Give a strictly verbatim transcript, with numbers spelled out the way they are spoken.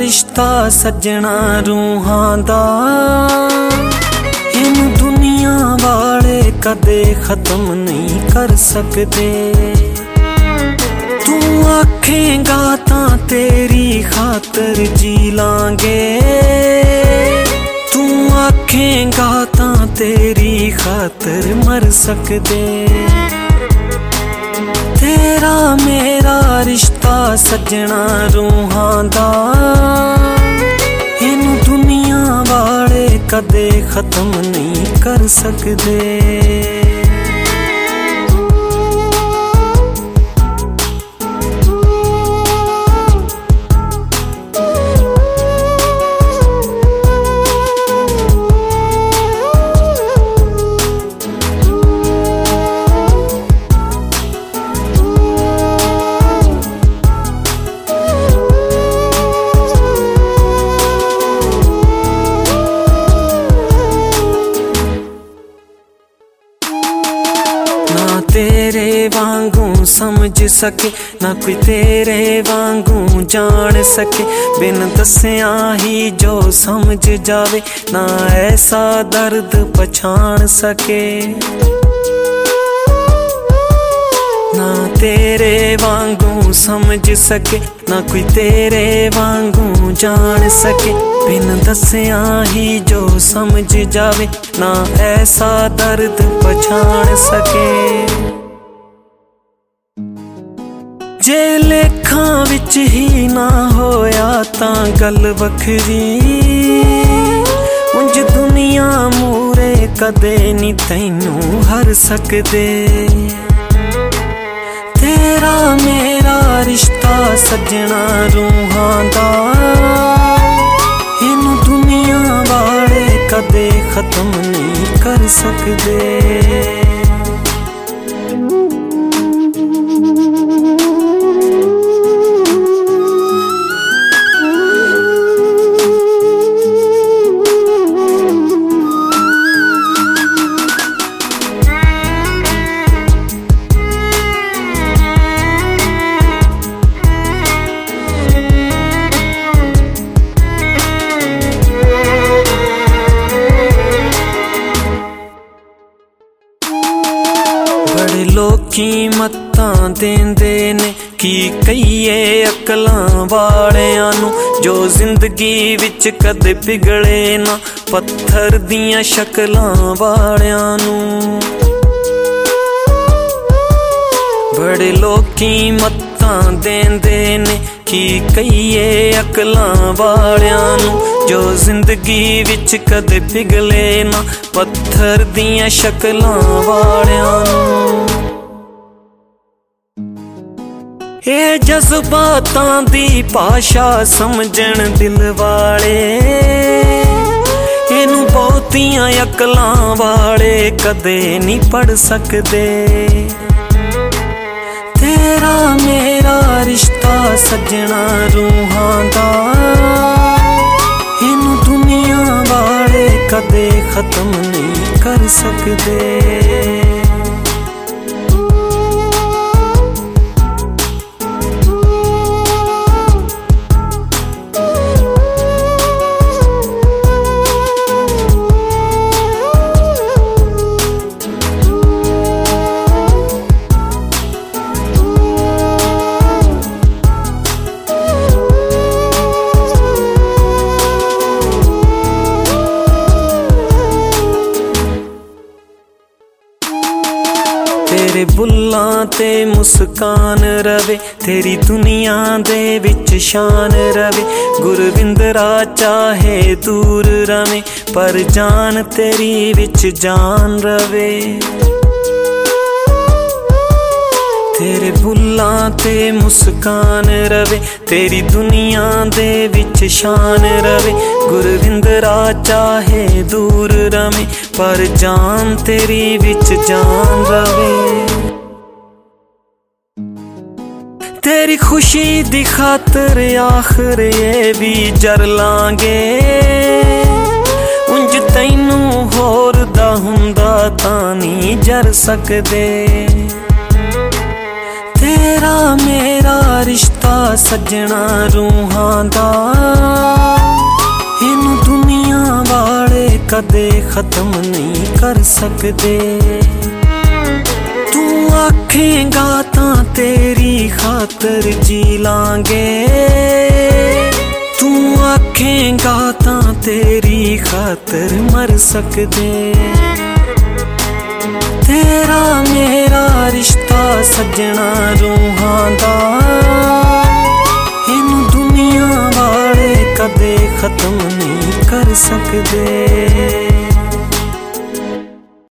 रिश्ता सजना रूहां दा, इनू दुनिया वाले कदे खत्म नहीं कर सकते। तू आखेगा तां तेरी खातर जी लांगे, तू आखेगा तां तेरी खातर मर सकते। तेरा मेरा रिश्ता सजना रूहां दा, इनू दुनिया वाले कदे खत्म नहीं कर सकते। तेरे वांगू समझ सके ना कोई तेरे वांगू जान सके, बिन दसिया ही जो समझ जावे ना ऐसा दर्द पछाण सके। ना तेरे वांगू समझ सके ना कोई तेरे वांगू जान सके, बिन दसिया ही जो समझ जावे ना ऐसा दर्द पछाण सके। जे लेखा विच ही ना होया तां गल वखरी, उंज दुनिया मूरे कदे नी तैनू हर सकदे। तेरा मेरा रिश्ता सजना रूहां दा, इनू दुनिया वाले कदे खत्म नहीं कर सकदे। बड़े लोकी मत्तां देंदे ने की कईए अकलां वालियां नू, जो जिंदगी विच कदे पिघले ना पत्थर दियां शक्लां वालियां नू। बड़े लोकी मत्तां देंदे ने की कईए अकलां वालियां नू, जो जिंदगी विच कदे पिघले ना पत्थर दियां शक्लां वालियां नू। ये जज्बातां दी भाषा समझण दिल वाले, इनू बहुतियां अकलां वाले कदे नहीं पढ़ सकदे। तेरा मेरा रिश्ता सजना रूहां दा, इनू दुनिया वाले कदे खत्म नहीं कर सकदे। तेरे बुल्लां ते मुस्कान रवे, तेरी दुनिया दे विच शान रवे। गुरविंदरा चाहे दूर रवे, पर जान तेरी विच जान रवे। तेरे बुल्लां ते मुस्कान रवे, तेरी दुनिया दे विच शान रवे। गुरविंदरा चाहे दूर रवे, पर जान तेरी विच जान रवे। तेरी खुशी दी खातर आखिर ये भी जर लांगे, उंज तैनू होर दा हुंदा तां नहीं जर सकदे। तेरा तेरा मेरा रिश्ता सजना रूहां दा, इनू दुनिया वाले कदे खत्म नहीं कर सकदे। तू आखेगा तां तेरी खातर जी लांगे, तू आखेगा तां तेरी खातर मर सकदे। तेरा मेरा रिश्ता सजना रूहां दा, इनू दुनिया वाले कदे खत्म नहीं कर सकदे।